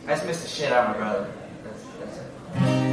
I just missed the shit out of my brother. That's it.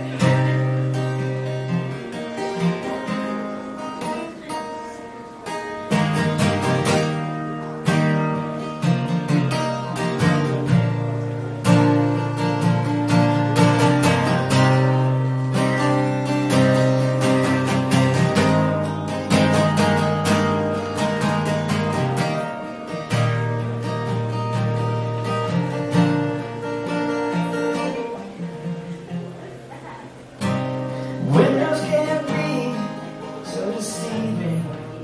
Windows can be so deceiving.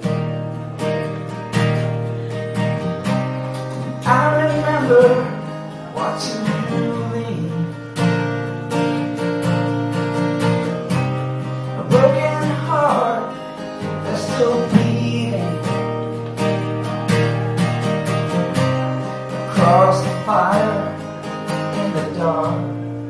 I remember watching you leave. A broken heart that's still beating across the fire in the dark.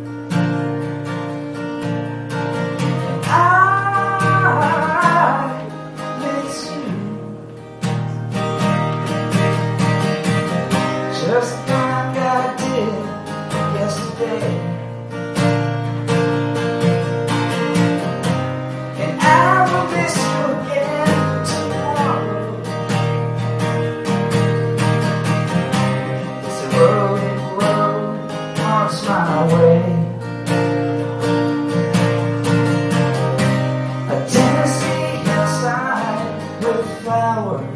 Just like I did yesterday, and I will miss you again tomorrow. It's a rolling road marks my way. A Tennessee hillside with flowers.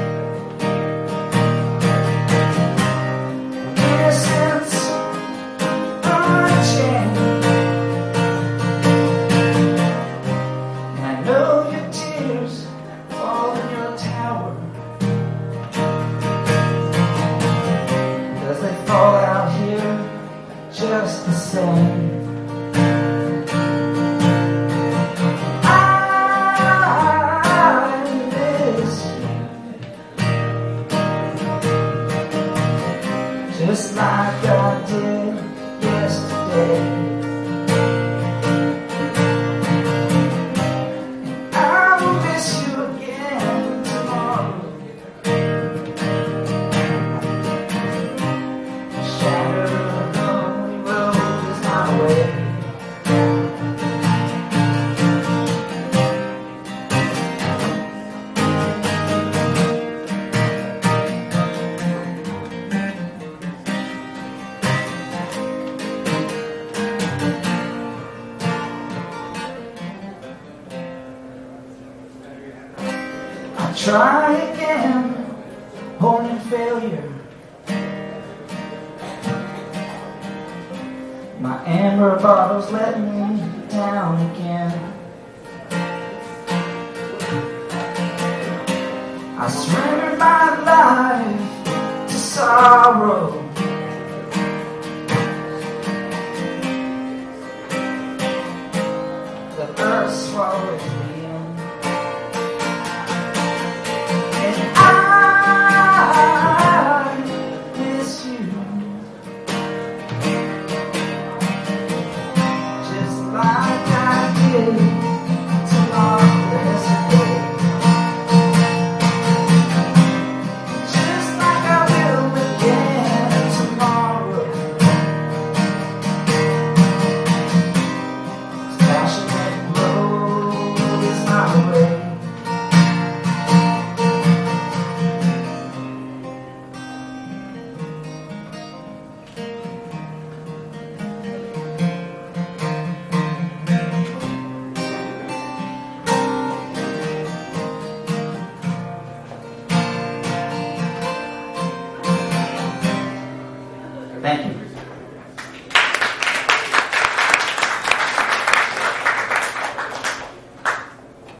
Fall out here just the same. I miss you just like I did yesterday. I will miss you again tomorrow. I try again, holding failure. My amber bottles let me down again. I surrendered my life to sorrow. The earth swallows me in. Thank you.